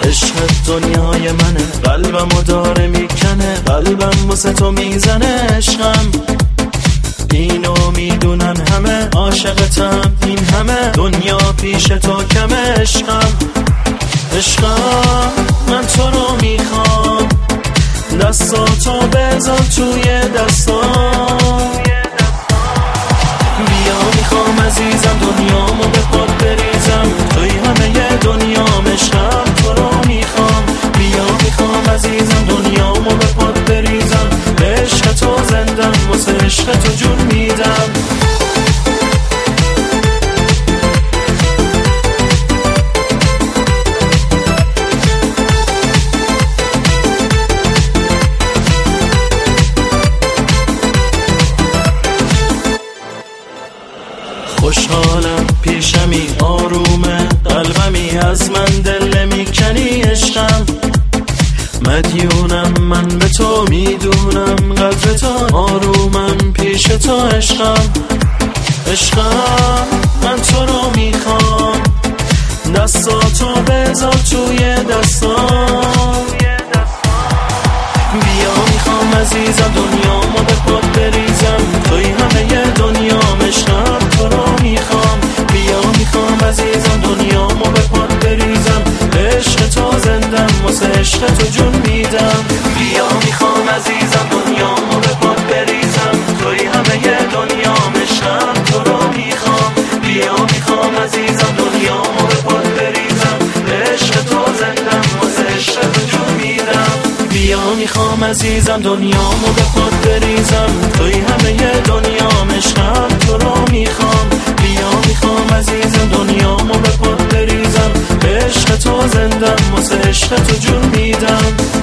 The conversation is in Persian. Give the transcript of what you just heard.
عشقت دنیای منه، قلبمو داره میکنه، قلبم واسه تو میزنه. عشقم اینو میدونن همه، عاشقتم این همه، دنیا پیش تو کمه. عشقم من تو رو میخوام، دستاتو بذار توی دستام. بیا میخوام عزیزم دنیامو به پات بریزم، توی همه دنیام. عشقم تو رو میخوام، بیا میخوام عزیزم دنیامو به پات بریزم. عشق تو زندم، واسه عشق تو جون میدم. خوشحالم پیشمی، آرومه قلبمی، از من دل نمیکنی. عشقم مدیونم من به تو، میدونم قدر تو، آرومم پیش تو. عشقم من تو رو میخوام، دستاتو بذار توی دستام. بیا میخوام عزیزم دنیامو به پات بریزم، توی همه دنیام. عشقم تو رو میخوام، بیا میخوام عزیزم دنیامو به پات بریزم. عشق تو زندم، واسه عشق تو جون میدم. بیا میخوام عزیزم دنیامو به پات بریزم، توی همه دنیام. عشقم تو رو میخوام، بیا میخوام عزیزم دنیامو به پات بریزم. عشق تو زندم، واسه عشق تو جون میدم. بیا میخوام عزیزم دنیامو به پات بریزم، توی همه دنیام. عشقم تو رو میخوام، بیا میخوام عزیزم دنیامو به پات بریزم. عشق تو زندم، واسه عشق تو جون میدم.